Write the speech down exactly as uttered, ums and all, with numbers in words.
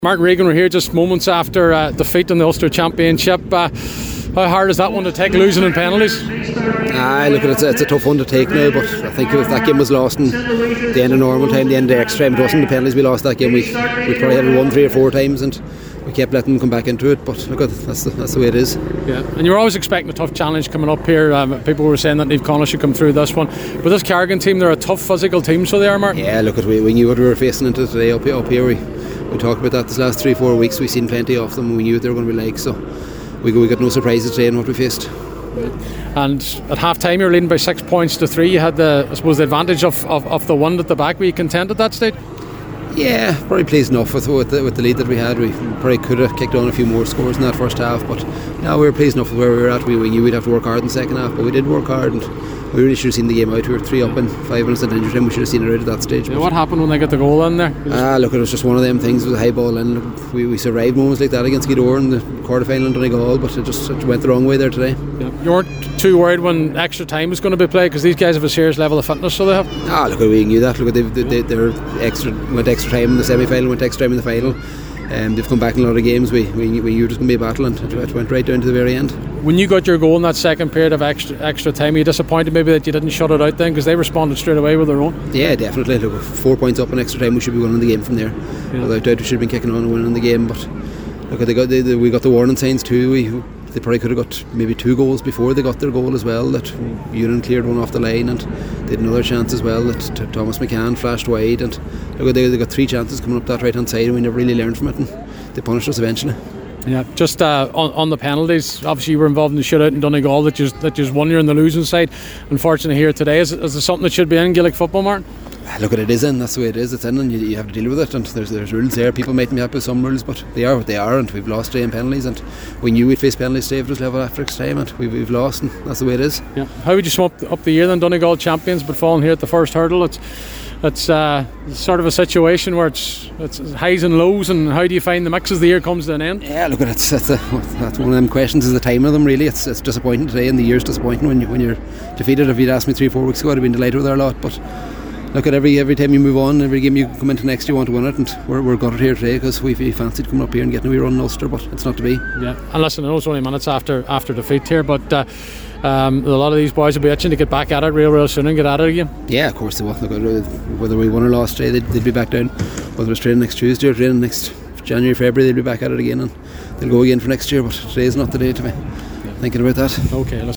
Mark Regan, we're here just moments after uh, defeat in the Ulster Championship. Uh, how hard is that one to take, losing in penalties? Ah, look, it's a, it's a tough one to take now, but I think if that game was lost in the end of normal time, the end of extra time, it wasn't the penalties we lost that game. We we probably had it won three or four times, and we kept letting them come back into it. But look, that's the, that's the way it is. Yeah, and you were always expecting a tough challenge coming up here. Um, people were saying that Niamh Conaill should come through this one, but this Carrigan team, they're a tough physical team, so they are, Mark. Yeah, look, we, we knew what we were facing into today up here. Up here we, we talked about that this last three four weeks. We've seen plenty of them. We knew what they were going to be like, so we we got no surprises today in what we faced. And at half time you were leading by six points to three. You had the, I suppose, the advantage of, of, of the one at the back. Were you content at that stage? Yeah, probably pleased enough with, with, the, with the lead that we had. We probably could have kicked on a few more scores in that first half, but no, we were pleased enough with where we were at. We, we knew we'd have to work hard in the second half, but we did work hard, and we really should have seen the game out. We were three up in five minutes at injury time. We should have seen it out at that stage. Yeah, what happened when they got the goal in there? Ah, look, it was just one of them things with a high ball in. We, we survived moments like that against Gweedore in the quarter final in Donegal, but it just it went the wrong way there today. Yeah. You weren't too worried when extra time was going to be played, because these guys have a serious level of fitness, so they have. Ah, look, we knew that. Look, they they, they were extra went extra time in the semi final, went extra time in the final. Um, they've come back in a lot of games. We, we, we knew it was going to be a battle, and it, it went right down to the very end. When you got your goal in that second period of extra extra time, are you disappointed maybe that you didn't shut it out then, because they responded straight away with their own? Yeah, definitely. Look, four points up in extra time, we should be winning the game from there. Yeah. Without doubt, we should have been kicking on and winning the game. But look, they got they, they, we got the warning signs too. We they probably could have got maybe two goals before they got their goal as well. That Ewan cleared one off the line, and they had another chance as well that Thomas McCann flashed wide. And look, they, they got three chances coming up that right hand side, and we never really learned from it, and they punished us eventually. Yeah, just uh, on, on the penalties, obviously you were involved in the shootout in Donegal that just that just won. You're on the losing side. Unfortunately here today, is, is there something that should be in Gaelic football, Martin? Look, it is in, that's the way it is. It's in, and you, you have to deal with it, and there's there's rules there. People might be happy with some rules, but they are what they are, and we've lost today in penalties, and we knew we'd face penalties today if it was level after extra time, and we've, we've lost, and that's the way it is. Yeah. How would you sum up, up the year then? Donegal champions, but falling here at the first hurdle. It's it's uh, sort of a situation where it's it's highs and lows, and how do you find the mix as the year comes to an end? Yeah, look, that's that's, a, that's one of them questions, is the time of them really. It's it's disappointing today, and the year's disappointing when, you, when you're defeated. If you'd asked me three or four weeks ago, I'd have been delighted with our lot, but look, at every every time you move on, every game you come into next, you want to win it, and we're, we're got it here today because we fancied coming up here and getting a wee run in Ulster, but it's not to be. Yeah, and listen, I know it's only minutes after after defeat here, but uh, um, a lot of these boys will be itching to get back at it real real soon and get at it again. Yeah, of course they will. Look, whether we won or lost today, they'd, they'd be back down. Whether it's training next Tuesday or training next January, February, they'll be back at it again, and they'll go again for next year, but today's not the day to be yeah. thinking about that. Okay.